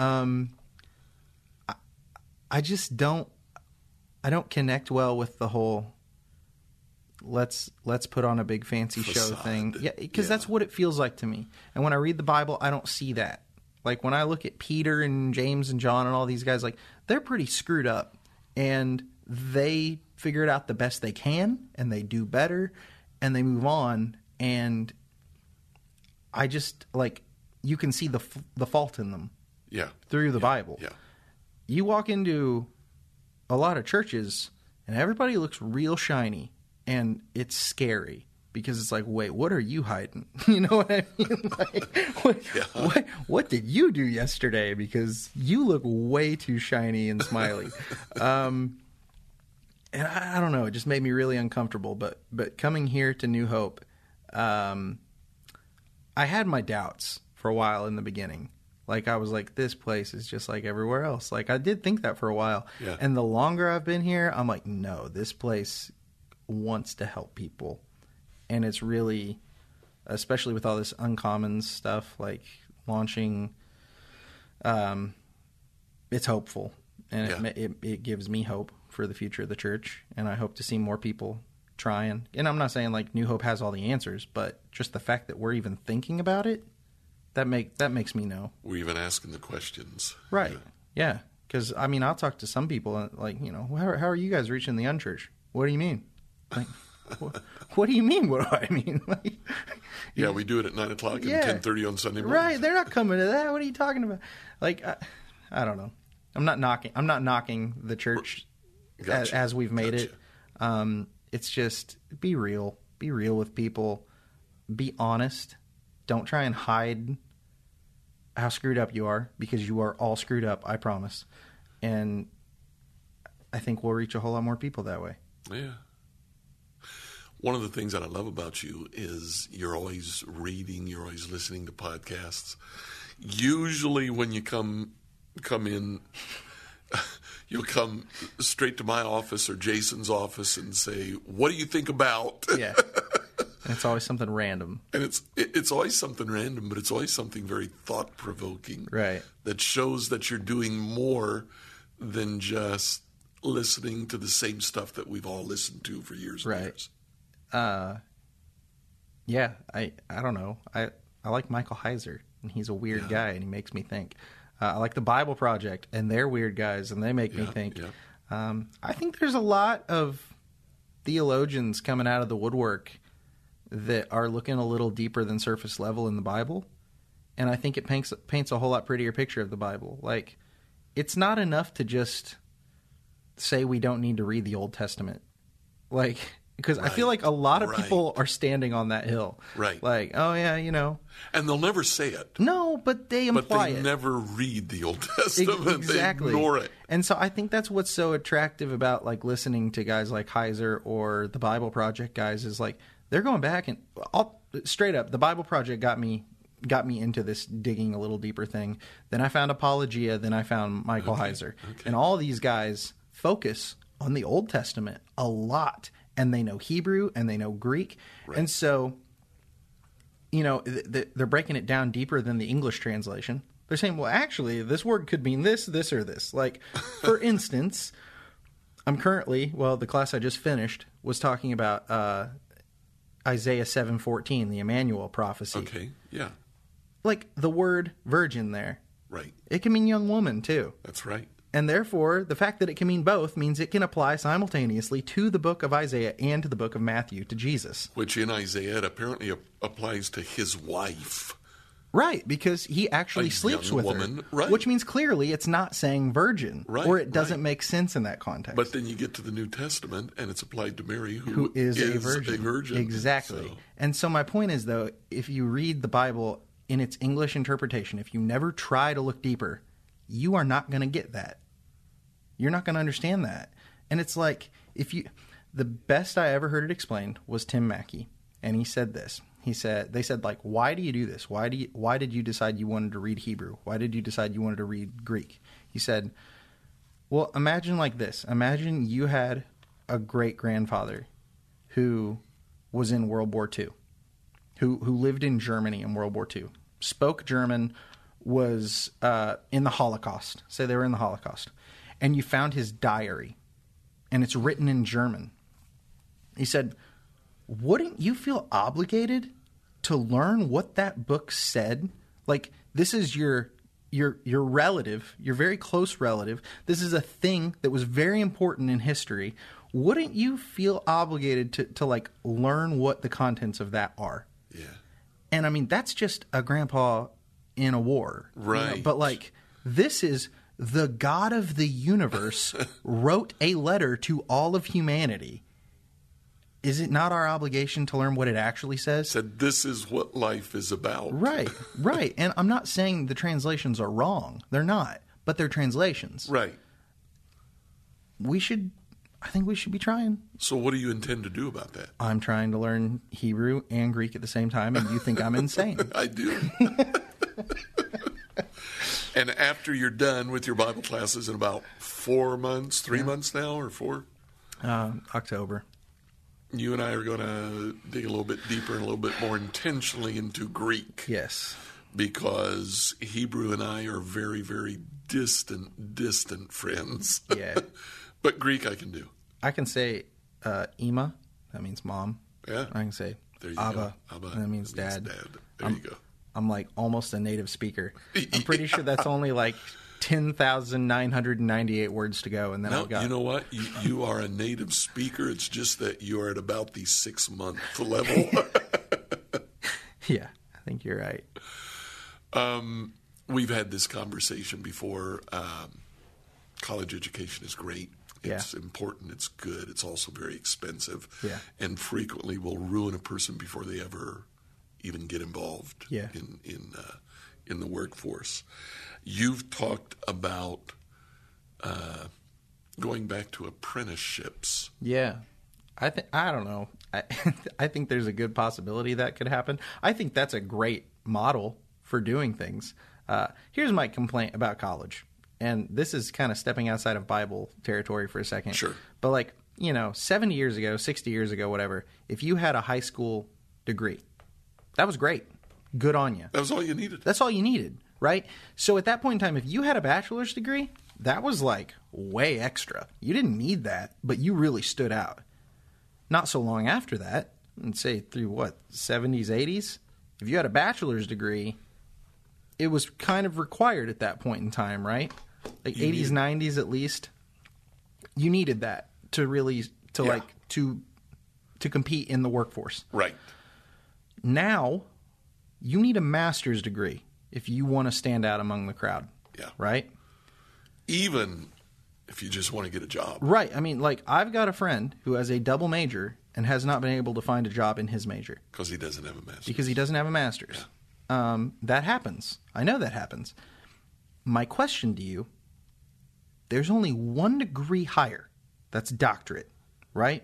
I just don't connect well with the whole let's put on a big fancy show thing. Yeah, because that's what it feels like to me. And when I read the Bible, I don't see that. Like, when I look at Peter and James and John and all these guys, like, they're pretty screwed up, and they figure it out the best they can, and they do better, and they move on. And I just, like, you can see the fault in them. Yeah. Through the Bible. Yeah. You walk into a lot of churches, and everybody looks real shiny, and it's scary because it's like, wait, what are you hiding? You know what I mean? Like, what did you do yesterday? Because you look way too shiny and smiley. And I don't know, it just made me really uncomfortable. But coming here to New Hope, I had my doubts for a while in the beginning. Like, I was like, this place is just like everywhere else. Like, I did think that for a while. Yeah. And the longer I've been here, I'm like, no, this place wants to help people. And it's really, especially with all this Uncommon stuff, like launching, it's hopeful. And it gives me hope for the future of the church. And I hope to see more people trying. And I'm not saying, like, New Hope has all the answers, but just the fact that we're even thinking about it, that makes me know. We're even asking the questions. Right. Yeah. Because, I mean, I'll talk to some people, like, how are you guys reaching the unchurched? What do you mean? Like, what do you mean? What do I mean? Like, yeah, we do it at 9 o'clock and 10:30 on Sunday morning. Right. They're not coming to that. What are you talking about? Like, I don't know. I'm not knocking the church as we've made it. It's just, be real. Be real with people. Be honest. Don't try and hide how screwed up you are, because you are all screwed up, I promise. And I think we'll reach a whole lot more people that way. Yeah. One of the things that I love about you is you're always reading, you're always listening to podcasts. Usually when you come in, you'll come straight to my office or Jason's office and say, what do you think about? Yeah. And it's always something random. And it's always something random, but it's always something very thought-provoking. Right. That shows that you're doing more than just listening to the same stuff that we've all listened to for years and Right. years. Yeah, I don't know. I like Michael Heiser, and he's a weird guy, and he makes me think. I like the Bible Project, and they're weird guys, and they make me think. Yeah. I think there's a lot of theologians coming out of the woodwork that are looking a little deeper than surface level in the Bible, and I think it paints a whole lot prettier picture of the Bible. Like, it's not enough to just say we don't need to read the Old Testament. Like, because I feel like a lot of people are standing on that hill. Right. Like, oh, yeah, And they'll never say it. No, but they imply But they it. never read the Old Testament. Exactly. They ignore it. And so I think that's what's so attractive about like listening to guys like Heiser or the Bible Project guys is like they're going back and straight up, the Bible Project got me into this digging a little deeper thing. Then I found Apologia, then I found Michael Heiser. Okay. And all these guys focus on the Old Testament a lot. And they know Hebrew and they know Greek. Right. And so, they're breaking it down deeper than the English translation. They're saying, well, actually, this word could mean this, this, or this. Like, for instance, the class I just finished was talking about Isaiah 7:14, the Emmanuel prophecy. Okay, yeah. Like, the word virgin there. Right. It can mean young woman, too. That's right. And therefore, the fact that it can mean both means it can apply simultaneously to the book of Isaiah and to the book of Matthew, to Jesus. Which in Isaiah, it apparently applies to his wife. Right, because he actually sleeps with her. Right. Which means clearly it's not saying virgin, or it doesn't make sense in that context. But then you get to the New Testament, and it's applied to Mary, who is a virgin. Exactly. So. And so my point is, though, if you read the Bible in its English interpretation, if you never try to look deeper, you are not going to get that. You're not going to understand that. And it's like, the best I ever heard it explained was Tim Mackey. And he said this. They said, like, why do you do this? Why did you decide you wanted to read Hebrew? Why did you decide you wanted to read Greek? He said, well, imagine like this. Imagine you had a great-grandfather who was in World War II, who lived in Germany in World War II, spoke German, was in the Holocaust. Say they were in the Holocaust. And you found his diary, and it's written in German. He said, wouldn't you feel obligated to learn what that book said? Like, this is your relative, your very close relative. This is a thing that was very important in history. Wouldn't you feel obligated to like learn what the contents of that are? Yeah. And I mean, that's just a grandpa in a war. Right. But like, this is the God of the universe wrote a letter to all of humanity. Is it not our obligation to learn what it actually says? Said this is what life is about. Right. And I'm not saying the translations are wrong. They're not. But they're translations. Right. I think we should be trying. So what do you intend to do about that? I'm trying to learn Hebrew and Greek at the same time, and you think I'm insane. I do. And after you're done with your Bible classes in about 4 months, 3 months now, or 4? October. You and I are going to dig a little bit deeper and a little bit more intentionally into Greek. Yes. Because Hebrew and I are very, very distant friends. Yeah. But Greek I can do. I can say Ima, that means mom. Yeah. I can say there you Abba, go. Abba, that means dad. There you go. I'm like almost a native speaker. I'm pretty sure that's only like 10,998 words to go, and then I've got... You know what? You are a native speaker. It's just that you are at about the 6-month level. Yeah, I think you're right. We've had this conversation before. College education is great. It's important. It's good. It's also very expensive. Yeah. And frequently will ruin a person before they ever even get involved in the workforce. You've talked about going back to apprenticeships. Yeah. I don't know. I think there's a good possibility that could happen. I think that's a great model for doing things. Here's my complaint about college. And this is kind of stepping outside of Bible territory for a second. Sure. But 70 years ago, 60 years ago, whatever, if you had a high school degree, that was great. Good on you. That was all you needed. That's all you needed, right? So at that point in time, if you had a bachelor's degree, that was like way extra. You didn't need that, but you really stood out. Not so long after that, and say through what, 70s, 80s, if you had a bachelor's degree, it was kind of required at that point in time, right? Like 80s, 90s at least. You needed that to really, to compete in the workforce. Right. Now, you need a master's degree if you want to stand out among the crowd. Yeah. Right? Even if you just want to get a job. Right. I mean, like, I've got a friend who has a double major and has not been able to find a job in his major. Because he doesn't have a master's. Because he doesn't have a master's. Yeah. That happens. I know that happens. My question to you, there's only one degree higher. That's doctorate, right?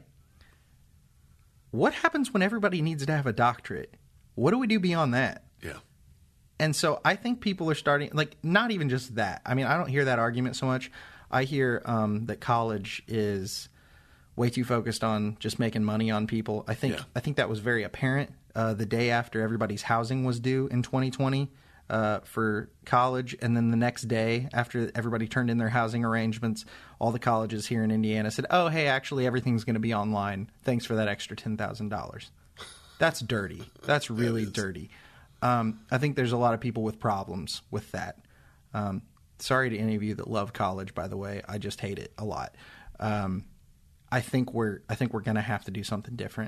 What happens when everybody needs to have a doctorate? What do we do beyond that? Yeah. And so I think people are starting, like, not even just that. I mean, I don't hear that argument so much. I hear that college is way too focused on just making money on people. I think that was very apparent the day after everybody's housing was due in 2020 for college. And then the next day after everybody turned in their housing arrangements, all the colleges here in Indiana said, oh, hey, actually everything's going to be online. Thanks for that extra $10,000. That's dirty. That's really dirty. I think there's a lot of people with problems with that. Sorry to any of you that love college, by the way. I just hate it a lot. I think we're going to have to do something different.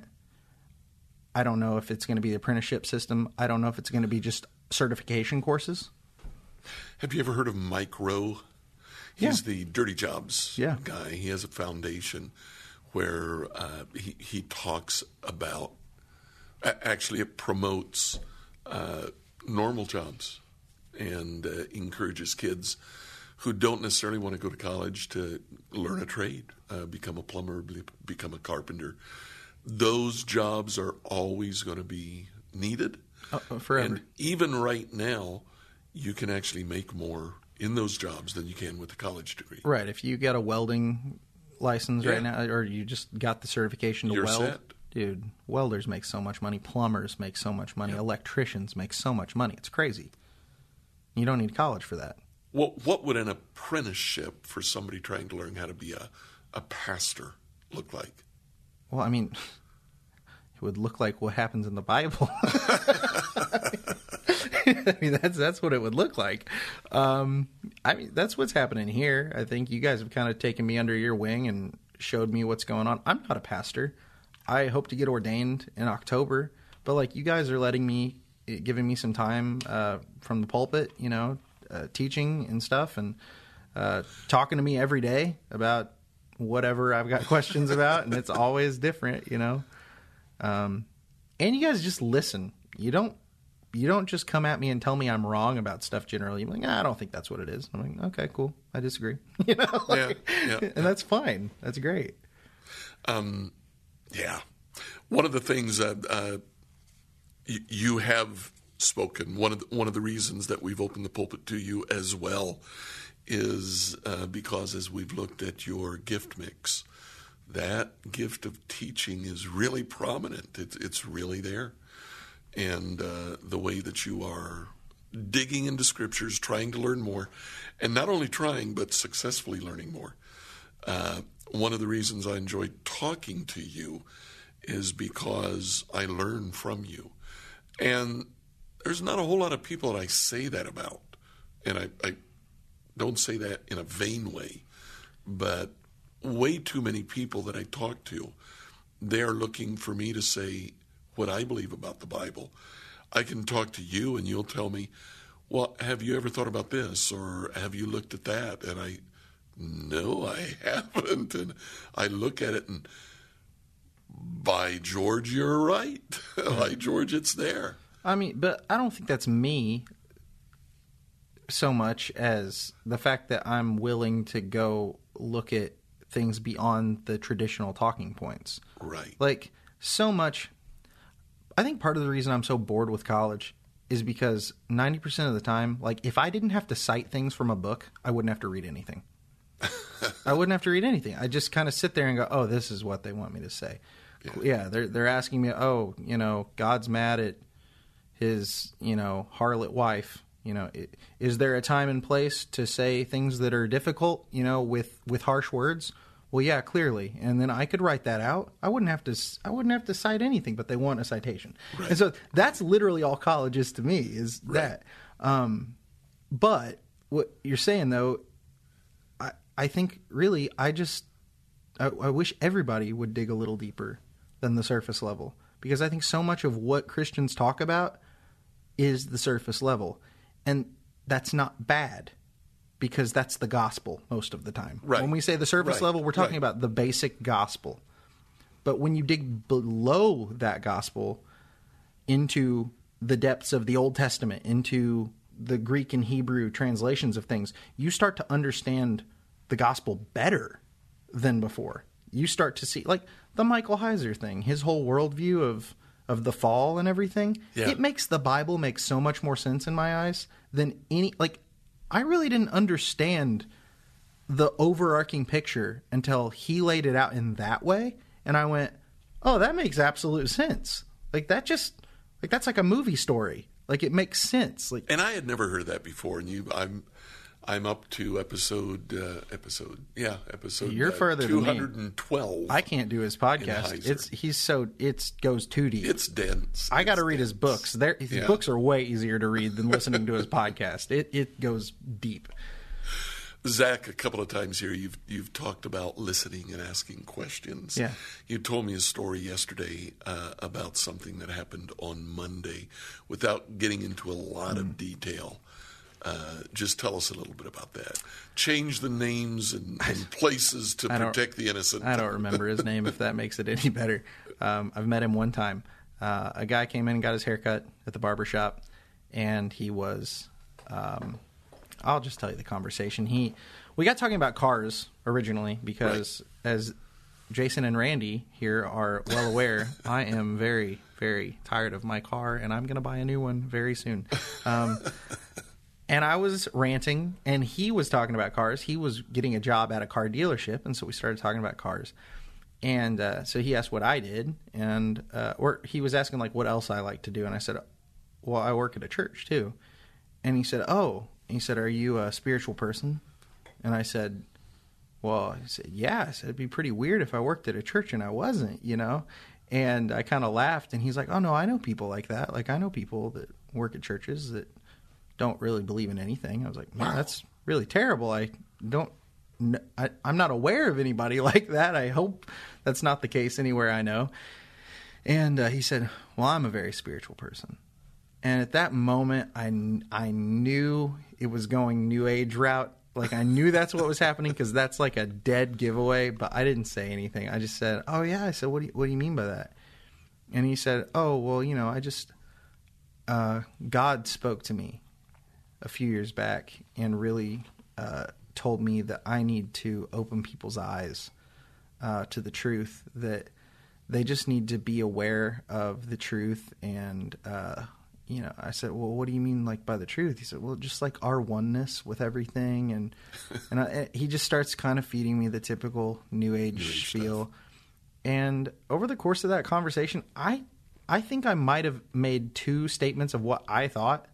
I don't know if it's going to be the apprenticeship system. I don't know if it's going to be just certification courses. Have you ever heard of Mike Rowe? He's the Dirty Jobs guy. He has a foundation where he talks about, actually it promotes normal jobs and encourages kids who don't necessarily want to go to college to learn a trade, become a plumber, become a carpenter. Those jobs are always going to be needed. Forever. And even right now, you can actually make more in those jobs than you can with a college degree. Right. If you got a welding license right now, or you just got the certification to weld, set. Dude, welders make so much money. Plumbers make so much money. Electricians make so much money. It's crazy. You don't need college for that. What would an apprenticeship for somebody trying to learn how to be a pastor look like? Well, I mean, it would look like what happens in the Bible. I mean, that's what it would look like. I mean, that's what's happening here. I think you guys have kind of taken me under your wing and showed me what's going on. I'm not a pastor. I hope to get ordained in October, but like you guys are giving me some time from the pulpit, teaching and stuff, and talking to me every day about whatever I've got questions about, and it's always different, and you guys just listen. You don't just come at me and tell me I'm wrong about stuff generally. You're like, I don't think that's what it is. I'm like, okay, cool. I disagree. And that's fine. That's great. Yeah. One of the things that you have spoken, one of the reasons that we've opened the pulpit to you as well is because as we've looked at your gift mix, that gift of teaching is really prominent. It's really there. And the way that you are digging into scriptures, trying to learn more, and not only trying, but successfully learning more. One of the reasons I enjoy talking to you is because I learn from you. And there's not a whole lot of people that I say that about. And I don't say that in a vain way, but way too many people that I talk to, they're looking for me to say what I believe about the Bible. I can talk to you and you'll tell me, well, have you ever thought about this? Or have you looked at that? And no, I haven't. And I look at it and, by George, you're right. By George, it's there. I mean, but I don't think that's me so much as the fact that I'm willing to go look at things beyond the traditional talking points. Right. Like, so much. I think part of the reason I'm so bored with college is because 90% of the time, like, if I didn't have to cite things from a book, I wouldn't have to read anything. I wouldn't have to read anything. I just kind of sit there and go, oh, this is what they want me to say. Yeah, they're asking me, God's mad at his, harlot wife, Is there a time and place to say things that are difficult, with harsh words? Well, yeah, clearly. And then I could write that out. I wouldn't have to cite anything, but they want a citation. Right. And so that's literally all college is to me, is right. that. But what you're saying, though, I think really I wish everybody would dig a little deeper than the surface level, because I think so much of what Christians talk about is the surface level. And that's not bad, because that's the gospel most of the time. Right. When we say the surface level, we're talking about the basic gospel. But when you dig below that gospel into the depths of the Old Testament, into the Greek and Hebrew translations of things, you start to understand the gospel better than before. You start to see, like the Michael Heiser thing, his whole worldview of the fall and everything. Yeah. It makes the Bible make so much more sense in my eyes than I really didn't understand the overarching picture until he laid it out in that way. And I went, oh, that makes absolute sense. That's like a movie story. Like, it makes sense. And I had never heard that before. And I'm up to episode. You're further 212. Than me. I can't do his podcast. It goes too deep. It's dense. I got to read his books. His books are way easier to read than listening to his podcast. It goes deep. Zach, a couple of times here, you've talked about listening and asking questions. Yeah. You told me a story yesterday about something that happened on Monday, without getting into a lot of detail. Just tell us a little bit about that. Change the names and places to protect the innocent. I don't remember his name, if that makes it any better. I've met him one time. A guy came in and got his hair cut at the barber shop, and he was... I'll just tell you the conversation. We got talking about cars originally because, as Jason and Randy here are well aware, I am very, very tired of my car, and I'm going to buy a new one very soon. And I was ranting, and he was talking about cars. He was getting a job at a car dealership, and so we started talking about cars. And so he asked what I did, and or he was asking like what else I like to do, and I said, well, I work at a church too. And he said, oh. He said, are you a spiritual person? And I said, well, he said, yeah. I said, it'd be pretty weird if I worked at a church and I wasn't, And I kind of laughed, and he's like, oh, no, I know people like that. Like, I know people that work at churches that don't really believe in anything. I was like, man, that's really terrible. I'm not aware of anybody like that. I hope that's not the case anywhere I know. And he said, well, I'm a very spiritual person. And at that moment, I knew it was going New Age route. Like, I knew that's what was happening, because that's like a dead giveaway. But I didn't say anything. I just said, oh, yeah. I said, what do you mean by that? And he said, oh, well, I just God spoke to me a few years back and really told me that I need to open people's eyes to the truth, that they just need to be aware of the truth. And I said, well, what do you mean, like, by the truth? He said, well, just like our oneness with everything. And he just starts kind of feeding me the typical New Age spiel. Stuff. And over the course of that conversation, I think I might have made 2 statements of what I thought.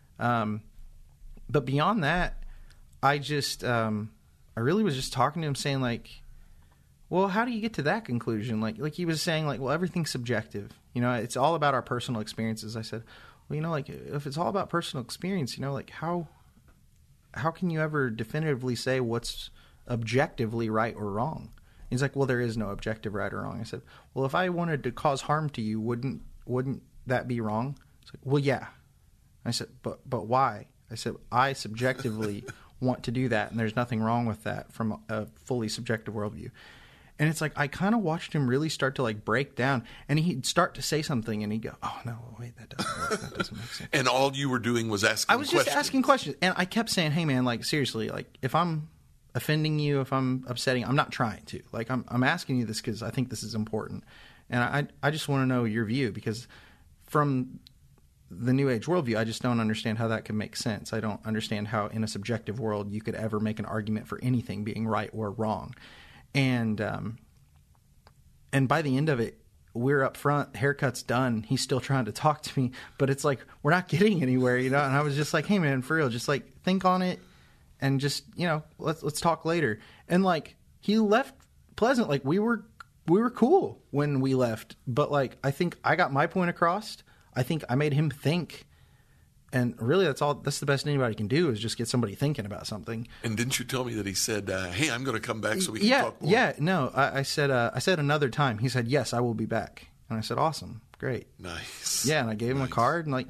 But beyond that, I really was just talking to him, saying, like, well, how do you get to that conclusion? Like he was saying, like, well, everything's subjective. It's all about our personal experiences. I said, well, like, if it's all about personal experience, like, how can you ever definitively say what's objectively right or wrong? He's like, well, there is no objective right or wrong. I said, well, if I wanted to cause harm to you, wouldn't that be wrong? He's like, well, yeah. I said, but why? I said, I subjectively want to do that, and there's nothing wrong with that from a fully subjective worldview. And it's like, I kind of watched him really start to, like, break down, and he'd start to say something, and he'd go, oh, no, wait, that doesn't work. That doesn't make sense. And all you were doing was asking questions. I was just asking questions. And I kept saying, hey, man, like, seriously, like, if I'm offending you, if I'm upsetting, I'm not trying to. Like, I'm asking you this because I think this is important. And I just want to know your view, because from the New Age worldview, I just don't understand how that can make sense. I don't understand how in a subjective world you could ever make an argument for anything being right or wrong. And by the end of it, we're up front, haircut's done. He's still trying to talk to me, but it's like, we're not getting anywhere, you know? And I was just like, hey man, for real, just like think on it and just, you know, let's talk later. And like, he left pleasant. Like we were cool when we left, but like, I think I got my point across. I think I made him think. And really, that's the best anybody can do is just get somebody thinking about something. And didn't you tell me that he said, hey, I'm going to come back so we can talk more? Yeah, no. I said another time. He said, yes, I will be back. And I said, awesome, great. Nice. Yeah, and I gave him a card. And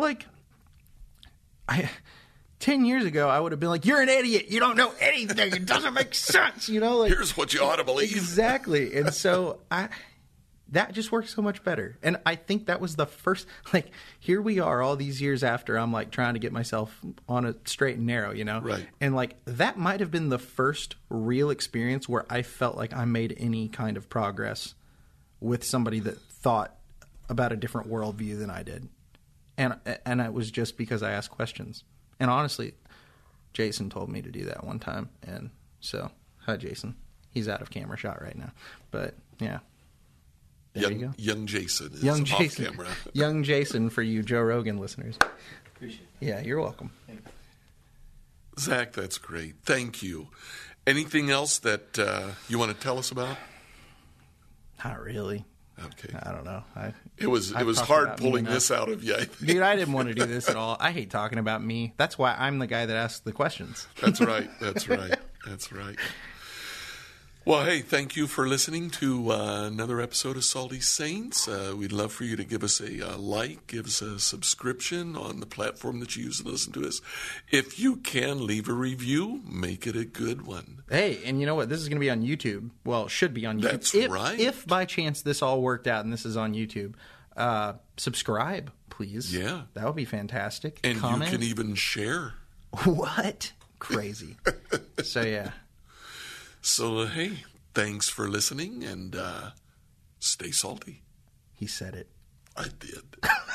10 years ago, I would have been like, you're an idiot. You don't know anything. It doesn't make sense. You know, like, here's what you ought to believe. Exactly. And so that just works so much better. And I think that was the first, like, here we are all these years after I'm like trying to get myself on a straight and narrow, you know? Right. And like, that might have been the first real experience where I felt like I made any kind of progress with somebody that thought about a different worldview than I did. And it was just because I asked questions. And honestly, Jason told me to do that one time. And so, hi, Jason. He's out of camera shot right now. But, yeah. There you go. Young Jason is off camera. Young Jason for you Joe Rogan listeners. Appreciate it. Yeah, you're welcome. Zach, that's great. Thank you. Anything else that you want to tell us about? Not really. Okay. I don't know. It was hard pulling this out of you. Dude, I didn't want to do this at all. I hate talking about me. That's why I'm the guy that asks the questions. That's right. That's right. Well, hey, thank you for listening to another episode of Salty Saints. We'd love for you to give us a like, give us a subscription on the platform that you use to listen to us. If you can, leave a review. Make it a good one. Hey, and you know what? This is going to be on YouTube. Well, it should be on YouTube. That's right. If by chance this all worked out and this is on YouTube, subscribe, please. Yeah. That would be fantastic. And comment. You can even share. What? Crazy. So, yeah. So, hey, thanks for listening, and stay salty. He said it. I did.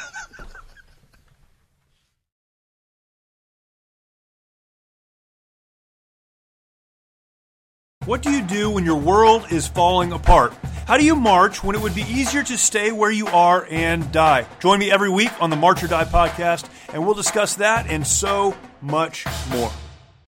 What do you do when your world is falling apart? How do you march when it would be easier to stay where you are and die? Join me every week on the March or Die podcast, and we'll discuss that and so much more.